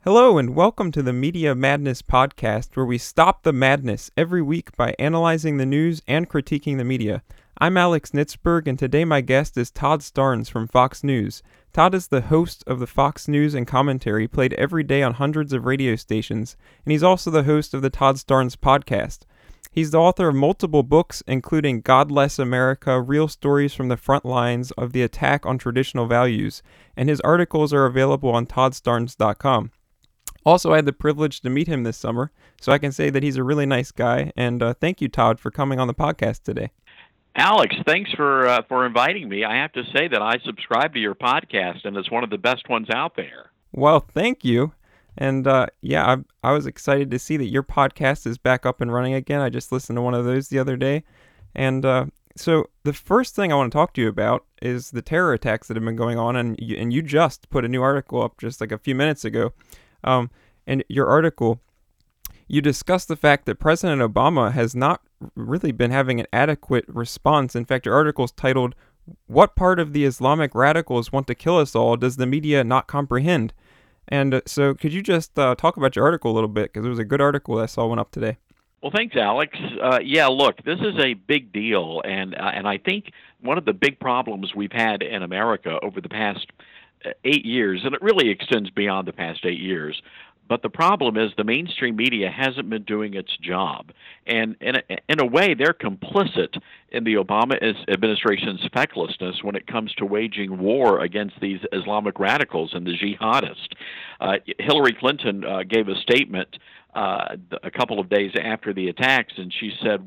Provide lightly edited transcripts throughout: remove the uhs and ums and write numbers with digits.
Hello and welcome to the Media Madness podcast, where we stop the madness every week by analyzing the news and critiquing the media. I'm Alex Nitzberg, and today my guest is Todd Starnes from Fox News. Todd is the host of the Fox News and Commentary, played every day on hundreds of radio stations, and he's also the host of the Todd Starnes podcast. He's the author of multiple books, including God Bless America, Real Stories from the Front Lines of the Attack on Traditional Values, and his articles are available on toddstarnes.com. Also, I had the privilege to meet him this summer, so I can say that he's a really nice guy, and thank you, Todd, for coming on the podcast today. Alex, thanks for inviting me. I have to say that I subscribe to your podcast, and it's one of the best ones out there. Well, thank you. And I was excited to see that your podcast is back up and running again. I just listened to one of those the other day. And so the first thing I want to talk to you about is the terror attacks that have been going on, and you just put a new article up just like a few minutes ago. In your article, you discuss the fact that President Obama has not really been having an adequate response. In fact, your article is titled, "What Part of the Islamic Radicals Want to Kill Us All Does the Media Not Comprehend?" And so could you just talk about your article a little bit, because it was a good article that I saw went up today. Well, thanks, Alex. Look, this is a big deal, and I think one of the big problems we've had in America over the past 8 years, and it really extends beyond the past 8 years. But the problem is the mainstream media hasn't been doing its job. And in a way, they're complicit in the Obama administration's fecklessness when it comes to waging war against these Islamic radicals and the jihadists. Hillary Clinton gave a statement a couple of days after the attacks, and she said,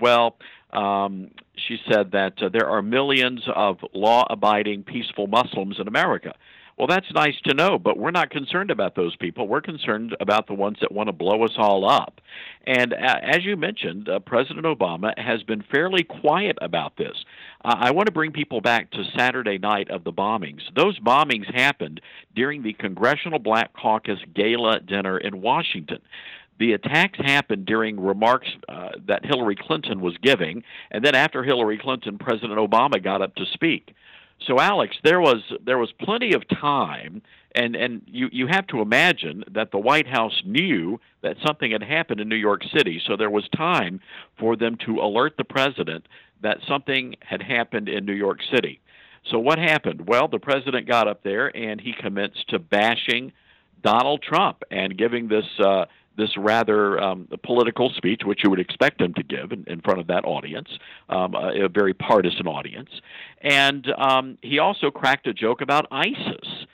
she said that there are millions of law-abiding, peaceful Muslims in America. Well, that's nice to know, but we're not concerned about those people. We're concerned about the ones that want to blow us all up. And as you mentioned, President Obama has been fairly quiet about this. I want to bring people back to Saturday night of the bombings. Those bombings happened during the Congressional Black Caucus Gala dinner in Washington. The attacks happened during remarks that Hillary Clinton was giving, and then after Hillary Clinton, President Obama got up to speak. So, Alex, there was plenty of time, and you have to imagine that the White House knew that something had happened in New York City, so there was time for them to alert the president that something had happened in New York City. So what happened? Well, the president got up there, and he commenced to bashing Donald Trump and giving this rather political speech, which you would expect him to give in front of that audience, a very partisan audience. And he also cracked a joke about ISIS.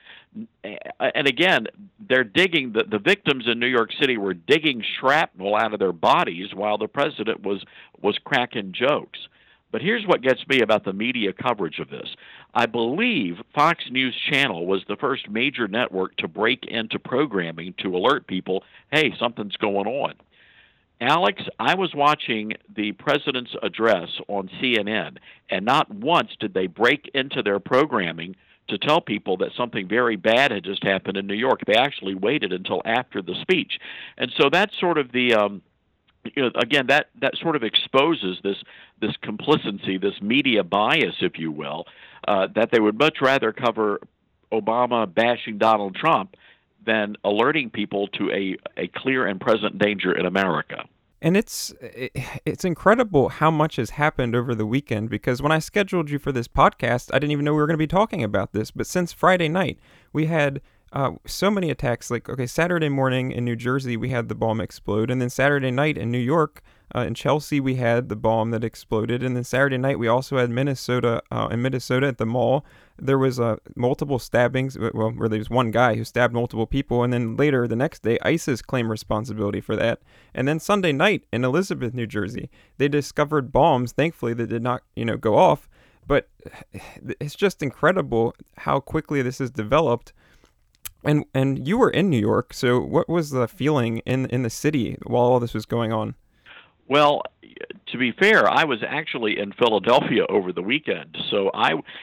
And again, they're digging, the victims in New York City were digging shrapnel out of their bodies while the president was cracking jokes. But here's what gets me about the media coverage of this. I believe Fox News Channel was the first major network to break into programming to alert people, hey, something's going on. Alex, I was watching the president's address on CNN, and not once did they break into their programming to tell people that something very bad had just happened in New York. They actually waited until after the speech. And so that's sort of the again, that sort of exposes this complacency, this media bias, if you will, that they would much rather cover Obama bashing Donald Trump than alerting people to a clear and present danger in America. And it's incredible how much has happened over the weekend, because when I scheduled you for this podcast, I didn't even know we were going to be talking about this. But since Friday night, we had so many attacks. Like, okay, Saturday morning in New Jersey, we had the bomb explode. And then Saturday night in New York, in Chelsea, we had the bomb that exploded. And then Saturday night, we also had Minnesota at the mall. There was multiple stabbings, where there was one guy who stabbed multiple people. And then later, the next day, ISIS claimed responsibility for that. And then Sunday night in Elizabeth, New Jersey, they discovered bombs, thankfully, that did not, go off. But it's just incredible how quickly this has developed. And you were in New York, so what was the feeling in the city while all this was going on? Well, to be fair, I was actually in Philadelphia over the weekend. So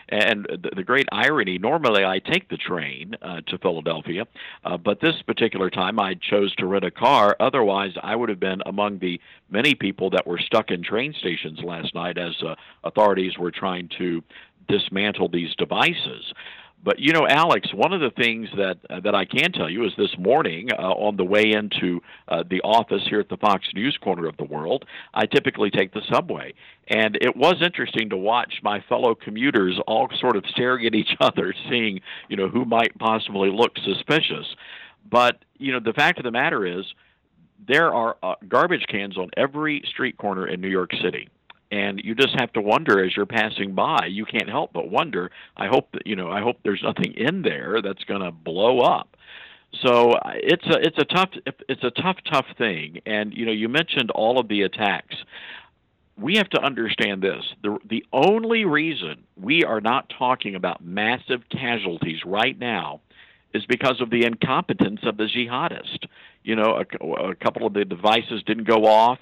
the great irony, normally I take the train to Philadelphia, but this particular time I chose to rent a car. Otherwise, I would have been among the many people that were stuck in train stations last night as authorities were trying to dismantle these devices. But Alex, one of the things that I can tell you is this morning on the way into the office here at the Fox News corner of the world, I typically take the subway, and it was interesting to watch my fellow commuters all sort of staring at each other, seeing who might possibly look suspicious. But the fact of the matter is, there are garbage cans on every street corner in New York City. And you just have to wonder as you're passing by. You can't help but wonder. I hope there's nothing in there that's going to blow up. So it's a tough thing. And you mentioned all of the attacks. We have to understand this. The only reason we are not talking about massive casualties right now is because of the incompetence of the jihadists. A couple of the devices didn't go off.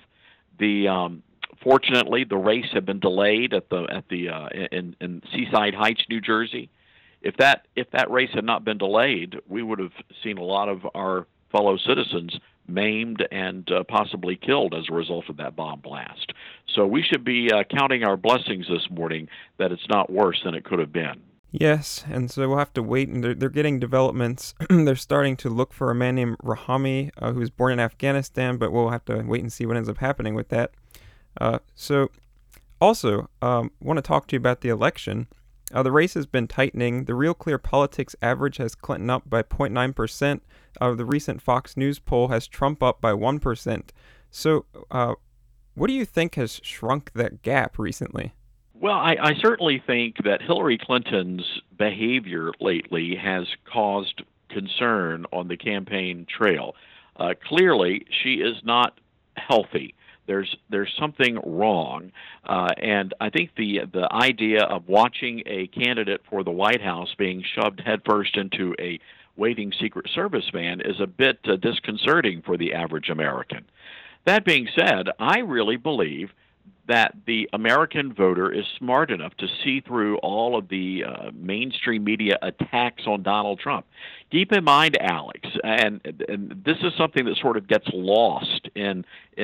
Fortunately, the race had been delayed in Seaside Heights, New Jersey. If that race had not been delayed, we would have seen a lot of our fellow citizens maimed and possibly killed as a result of that bomb blast. So we should be counting our blessings this morning that it's not worse than it could have been. Yes, and so we'll have to wait, and they're getting developments. They're starting to look for a man named Rahami, who was born in Afghanistan, but we'll have to wait and see what ends up happening with that. So also, want to talk to you about the election. The race has been tightening. The Real Clear Politics average has Clinton up by 0.9%. The recent Fox News poll has Trump up by 1%. So what do you think has shrunk that gap recently? Well, I certainly think that Hillary Clinton's behavior lately has caused concern on the campaign trail. Clearly, she is not healthy. There's something wrong, and I think the idea of watching a candidate for the White House being shoved headfirst into a waiting Secret Service van is a bit disconcerting for the average American. That being said, I really believe that the American voter is smart enough to see through all of the mainstream media attacks on Donald Trump. Keep in mind, Alex, and this is something that sort of gets lost in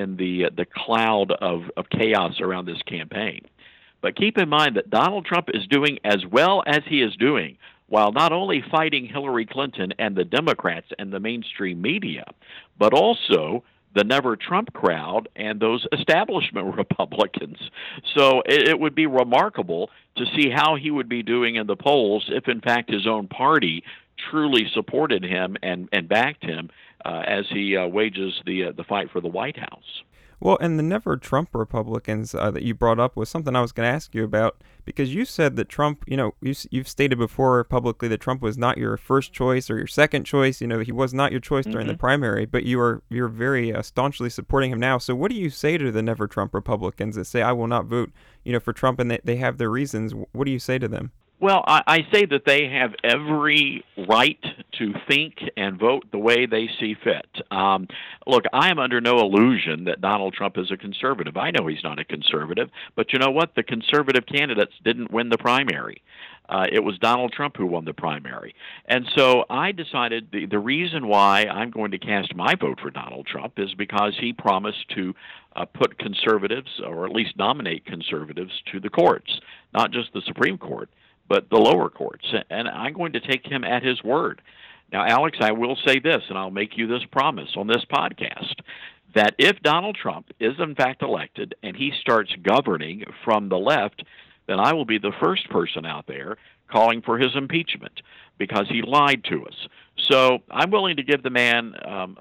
the cloud of chaos around this campaign. But keep in mind that Donald Trump is doing as well as he is doing while not only fighting Hillary Clinton and the Democrats and the mainstream media, but also the Never Trump crowd and those establishment Republicans. So it would be remarkable to see how he would be doing in the polls if, in fact, his own party truly supported him and backed him as he wages the fight for the White House. Well, and the Never Trump Republicans that you brought up was something I was going to ask you about, because you said that Trump, you've stated before publicly that Trump was not your first choice or your second choice. He was not your choice during the primary, but you're very staunchly supporting him now. So what do you say to the Never Trump Republicans that say, I will not vote, for Trump, and they have their reasons? What do you say to them? Well, I say that they have every right to think and vote the way they see fit. Look, I am under no illusion that Donald Trump is a conservative. I know he's not a conservative, but you know what? The conservative candidates didn't win the primary. It was Donald Trump who won the primary. And so I decided the reason why I'm going to cast my vote for Donald Trump is because he promised to put conservatives, or at least nominate conservatives, to the courts, not just the Supreme Court, but the lower courts, and I'm going to take him at his word. Now, Alex, I will say this, and I'll make you this promise on this podcast, that if Donald Trump is in fact elected and he starts governing from the left, then I will be the first person out there calling for his impeachment because he lied to us. So I'm willing to give the man,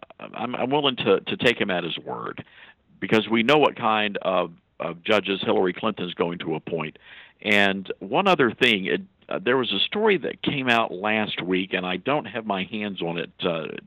I'm willing to take him at his word, because we know what kind of judges Hillary Clinton is going to appoint. And one other thing, there was a story that came out last week, and I don't have my hands on it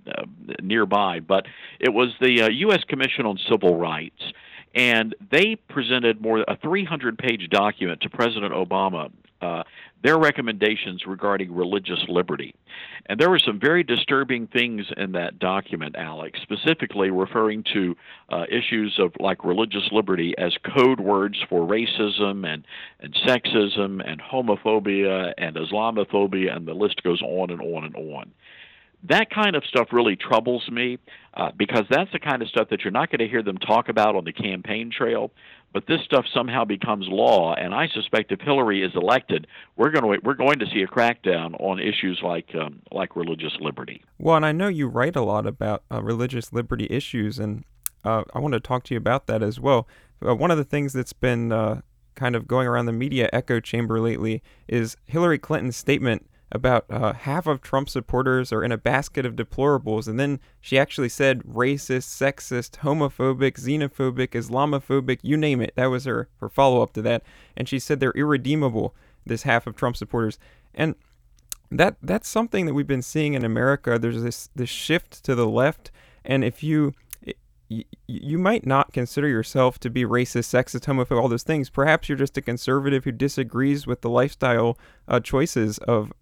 nearby, but it was the U.S. Commission on Civil Rights, and they presented a 300-page document to President Obama, their recommendations regarding religious liberty. And there were some very disturbing things in that document, Alex, specifically referring to issues of like religious liberty as code words for racism and sexism and homophobia and Islamophobia, and the list goes on and on and on. That kind of stuff really troubles me because that's the kind of stuff that you're not going to hear them talk about on the campaign trail, but this stuff somehow becomes law. And I suspect if Hillary is elected, we're going to see a crackdown on issues like religious liberty. Well, and I know you write a lot about religious liberty issues, and I want to talk to you about that as well. One of the things that's been kind of going around the media echo chamber lately is Hillary Clinton's statement about half of Trump supporters are in a basket of deplorables, and then she actually said racist, sexist, homophobic, xenophobic, Islamophobic, you name it. That was her follow-up to that, and she said they're irredeemable, this half of Trump supporters. And that's something that we've been seeing in America. There's this shift to the left, and if you might not consider yourself to be racist, sexist, homophobic, all those things. Perhaps you're just a conservative who disagrees with the lifestyle choices of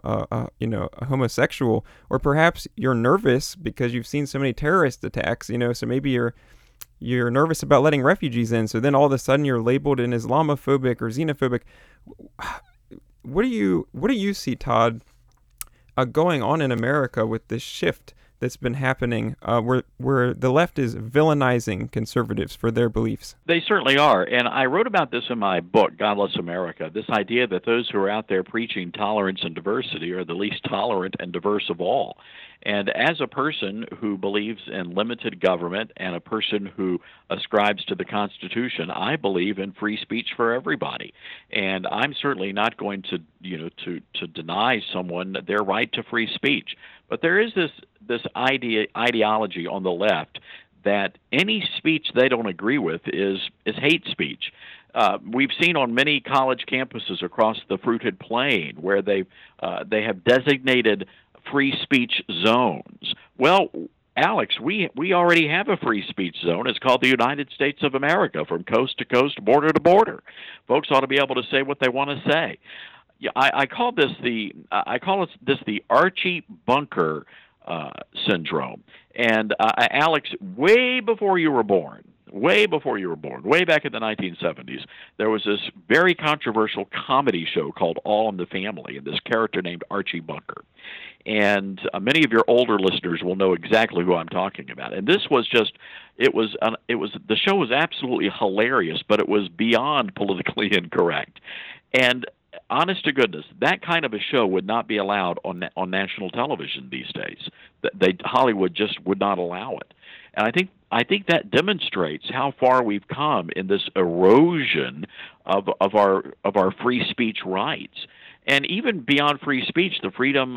a homosexual, or perhaps you're nervous because you've seen so many terrorist attacks. So maybe you're nervous about letting refugees in. So then all of a sudden you're labeled an Islamophobic or xenophobic. What do you see, Todd, going on in America with this shift that's been happening, where the left is villainizing conservatives for their beliefs? They certainly are. And I wrote about this in my book, God Bless America, this idea that those who are out there preaching tolerance and diversity are the least tolerant and diverse of all. And as a person who believes in limited government and a person who ascribes to the Constitution, I believe in free speech for everybody. And I'm certainly not going to deny someone their right to free speech. But there is this ideology on the left that any speech they don't agree with is hate speech. We've seen on many college campuses across the Fruited Plain where they have designated free speech zones. Well, Alex, we already have a free speech zone. It's called the United States of America, from coast to coast, border to border. Folks ought to be able to say what they want to say. Yeah, I call this the Archie Bunker syndrome. And Alex, way before you were born, way back in the 1970s, there was this very controversial comedy show called All in the Family, and this character named Archie Bunker. And many of your older listeners will know exactly who I'm talking about. And this was the show was absolutely hilarious, but it was beyond politically incorrect. And honest to goodness, that kind of a show would not be allowed on national television these days. Hollywood just would not allow it. And I think that demonstrates how far we've come in this erosion of our free speech rights. And even beyond free speech, the freedom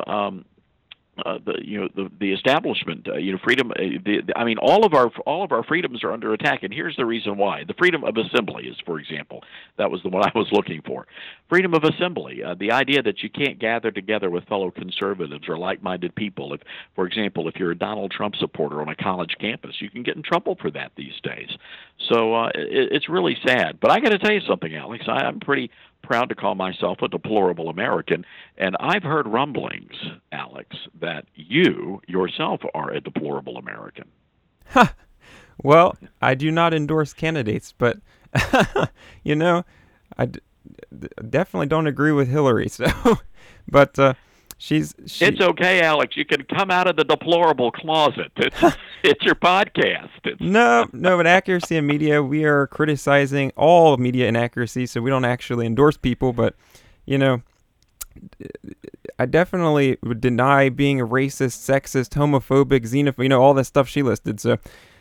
the establishment, freedom. All of our freedoms are under attack, and here's the reason why. The freedom of assembly is, for example, that was the one I was looking for. Freedom of assembly, the idea that you can't gather together with fellow conservatives or like-minded people. For example, if you're a Donald Trump supporter on a college campus, you can get in trouble for that these days. So it's really sad. But I got to tell you something, Alex. I'm pretty proud to call myself a deplorable American, and I've heard rumblings, Alex, that you yourself are a deplorable American. Well, I do not endorse candidates, but definitely don't agree with Hillary. So, but It's okay, Alex. You can come out of the deplorable closet. It's your podcast. No, but accuracy in media, we are criticizing all media inaccuracy, so we don't actually endorse people. But, I definitely would deny being a racist, sexist, homophobic, xenophobic, all that stuff she listed. So,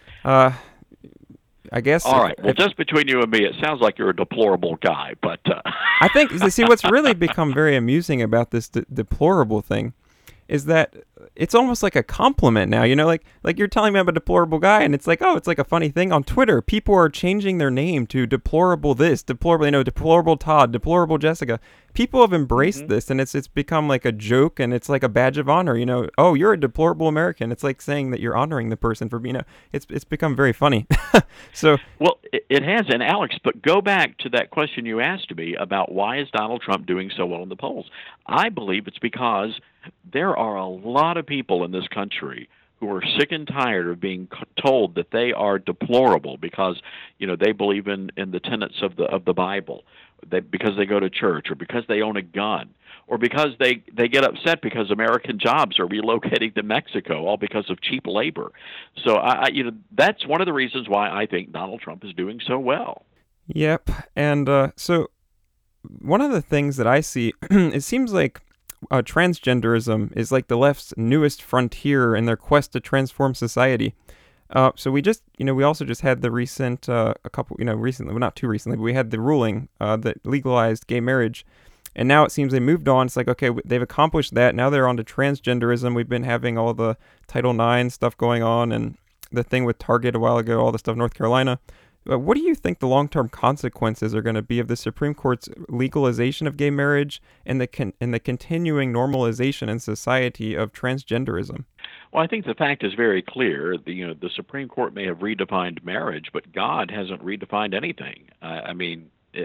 I guess. All right. Well, just between you and me, it sounds like you're a deplorable guy. But I think, see, what's really become very amusing about this deplorable thing is that it's almost like a compliment now. Like you're telling me I'm a deplorable guy, and it's like, oh, it's like a funny thing on Twitter. People are changing their name to deplorable this, deplorable, deplorable Todd, deplorable Jessica. People have embraced this, and it's become like a joke, and it's like a badge of honor. Oh, you're a deplorable American. It's like saying that you're honoring the person for being it's become very funny. So well, it has. And Alex, but go back to that question you asked me about why is Donald Trump doing so well in the polls. I believe it's because there are a lot of people in this country who are sick and tired of being told that they are deplorable because they believe in the tenets of the Bible, because they go to church, or because they own a gun, or because they get upset because American jobs are relocating to Mexico, all because of cheap labor. So that's one of the reasons why I think Donald Trump is doing so well. Yep. And so one of the things that I see, it seems like transgenderism is like the left's newest frontier in their quest to transform society. So we just, we also just had the recent, a couple, recently, well, not too recently, but we had the ruling that legalized gay marriage. And now it seems they moved on. It's like, okay, they've accomplished that. Now they're on to transgenderism. We've been having all the Title IX stuff going on and the thing with Target a while ago, all the stuff in North Carolina. What do you think the long-term consequences are going to be of the Supreme Court's legalization of gay marriage and the continuing normalization in society of transgenderism? Well, I think the fact is very clear. The Supreme Court may have redefined marriage, but God hasn't redefined anything. I mean,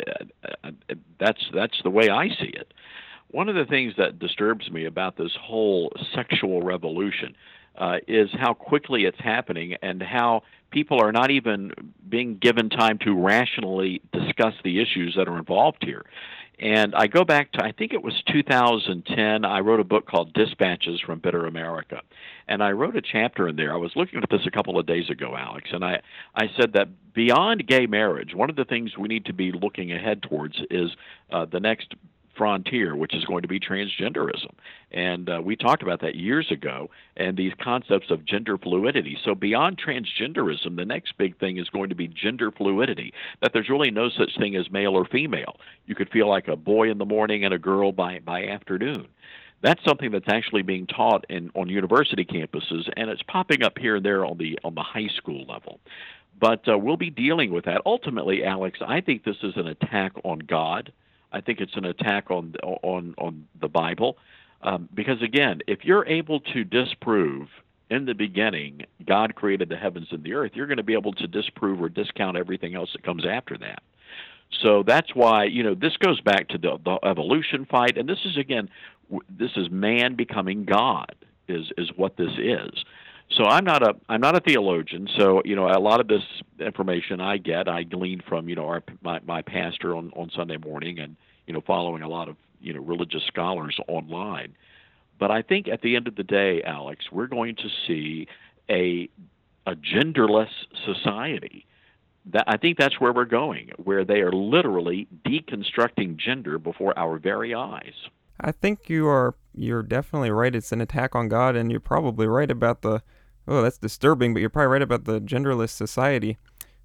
that's the way I see it. One of the things that disturbs me about this whole sexual revolution is how quickly it's happening and how people are not even being given time to rationally discuss the issues that are involved here. And I go back to, I think it was 2010, I wrote a book called Dispatches from Bitter America. And I wrote a chapter in there. I was looking at this a couple of days ago, Alex, and I said that beyond gay marriage, one of the things we need to be looking ahead towards is the next frontier, which is going to be transgenderism. And we talked about that years ago, and these concepts of gender fluidity. So beyond transgenderism, the next big thing is going to be gender fluidity, that there's really no such thing as male or female. You could feel like a boy in the morning and a girl by afternoon. That's something that's actually being taught on university campuses, and it's popping up here and there on the high school level. But we'll be dealing with that. Ultimately, Alex, I think this is an attack on God. I think it's an attack on the Bible, because again, if you're able to disprove in the beginning God created the heavens and the earth, you're going to be able to disprove or discount everything else that comes after that. So that's why this goes back to the evolution fight, and this is again, this is man becoming God is what this is. So I'm not a theologian. So a lot of this information I glean from my pastor on Sunday morning, and following a lot of religious scholars online. But I think at the end of the day, Alex, we're going to see a genderless society. I think that's where we're going, where they are literally deconstructing gender before our very eyes. I think you're definitely right. It's an attack on God, and you're probably right about that's disturbing, but you're probably right about the genderless society.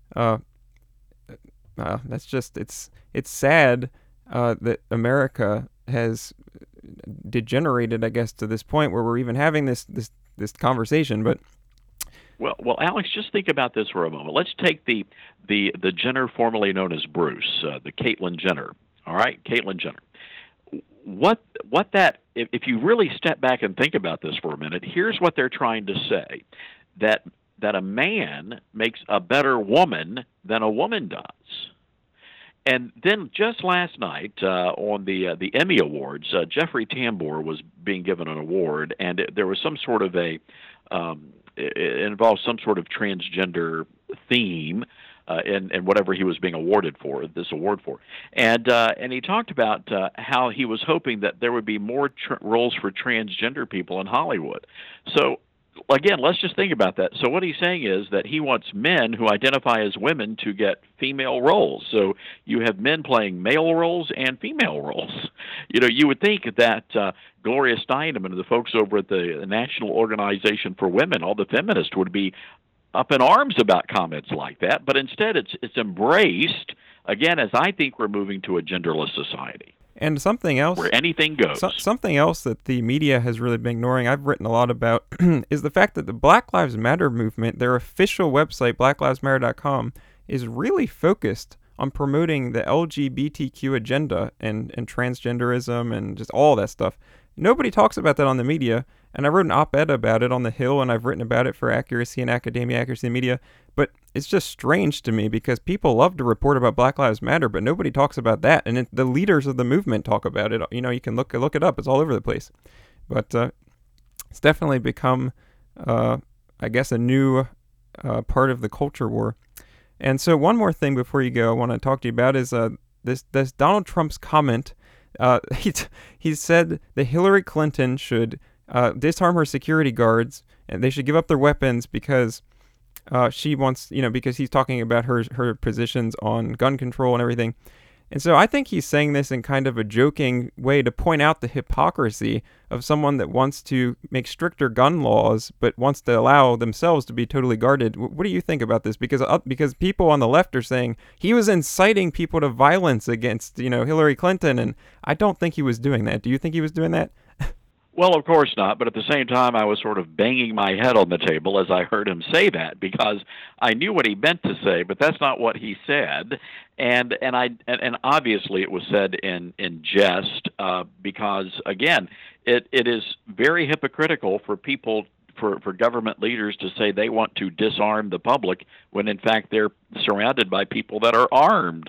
That's just it's sad that America has degenerated, I guess, to this point where we're even having this conversation. But well, Alex, just think about this for a moment. Let's take the Jenner formerly known as Bruce, the Caitlyn Jenner. All right, Caitlyn Jenner. What that if you really step back and think about this for a minute, here's what they're trying to say, that a man makes a better woman than a woman does. And then just last night on the Emmy Awards, Jeffrey Tambor was being given an award, and there was some sort of it involved some sort of transgender theme in whatever he was being awarded for, this award for. And he talked about how he was hoping that there would be more roles for transgender people in Hollywood. So again, let's just think about that. So what he's saying is that he wants men who identify as women to get female roles. So you have men playing male roles and female roles. You would think that Gloria Steinem and the folks over at the National Organization for Women, all the feminists, would be up in arms about comments like that, but instead it's embraced, again, as I think we're moving to a genderless society. And something else, where anything goes. Something else that the media has really been ignoring, I've written a lot about, is the fact that the Black Lives Matter movement, their official website, blacklivesmatter.com, is really focused on promoting the LGBTQ agenda and transgenderism and just all that stuff. Nobody talks about that on the media, and I wrote an op-ed about it on The Hill, and I've written about it for Accuracy and Academia, Accuracy and Media, but it's just strange to me because people love to report about Black Lives Matter, but nobody talks about that, and the leaders of the movement talk about it. You can look it up. It's all over the place. But it's definitely become, I guess, a new part of the culture war. And so one more thing before you go I want to talk to you about is this Donald Trump's comment. He said that Hillary Clinton should disarm her security guards, and they should give up their weapons because she wants, because he's talking about her positions on gun control and everything. And so I think he's saying this in kind of a joking way to point out the hypocrisy of someone that wants to make stricter gun laws but wants to allow themselves to be totally guarded. What do you think about this? Because people on the left are saying he was inciting people to violence against, Hillary Clinton, and I don't think he was doing that. Do you think he was doing that? Well, of course not, but at the same time, I was sort of banging my head on the table as I heard him say that, because I knew what he meant to say, but that's not what he said, and obviously it was said in jest, because again, it is very hypocritical for people. For government leaders to say they want to disarm the public when in fact they're surrounded by people that are armed.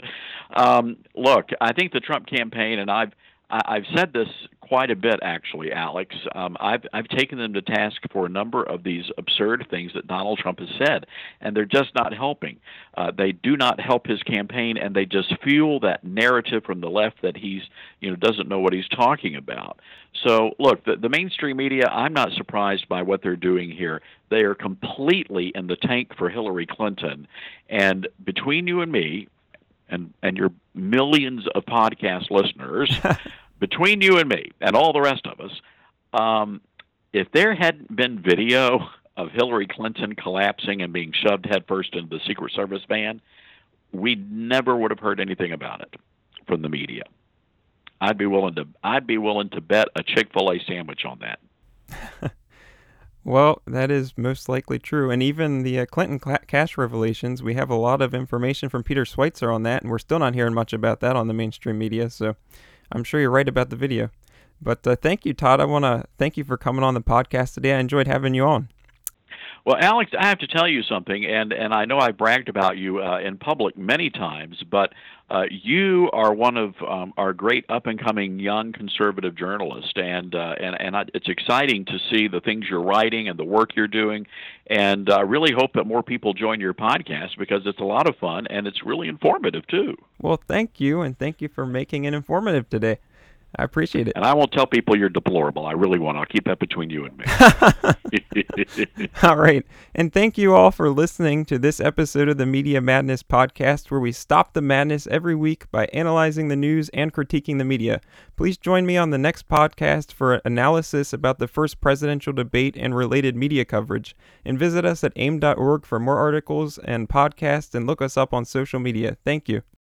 Look, I think the Trump campaign, and I've said this quite a bit, actually, Alex. I've taken them to task for a number of these absurd things that Donald Trump has said, and they're just not helping. They do not help his campaign, and they just fuel that narrative from the left that he's doesn't know what he's talking about. So, look, the mainstream media, I'm not surprised by what they're doing here. They are completely in the tank for Hillary Clinton, and between you and me, and your millions of podcast listeners, between you and me and all the rest of us, if there hadn't been video of Hillary Clinton collapsing and being shoved headfirst into the Secret Service van, we never would have heard anything about it from the media. I'd be willing to bet a Chick-fil-A sandwich on that. Well, that is most likely true. And even the Clinton cash revelations, we have a lot of information from Peter Schweitzer on that, and we're still not hearing much about that on the mainstream media. So I'm sure you're right about the video. But thank you, Todd. I want to thank you for coming on the podcast today. I enjoyed having you on. Well, Alex, I have to tell you something, and I know I bragged about you in public many times, but you are one of our great up-and-coming young conservative journalists, and it's exciting to see the things you're writing and the work you're doing, and I really hope that more people join your podcast because it's a lot of fun, and it's really informative, too. Well, thank you, and thank you for making it informative today. I appreciate it. And I won't tell people you're deplorable. I really won't. I'll keep that between you and me. All right. And thank you all for listening to this episode of the Media Madness podcast, where we stop the madness every week by analyzing the news and critiquing the media. Please join me on the next podcast for analysis about the first presidential debate and related media coverage. And visit us at aim.org for more articles and podcasts, and look us up on social media. Thank you.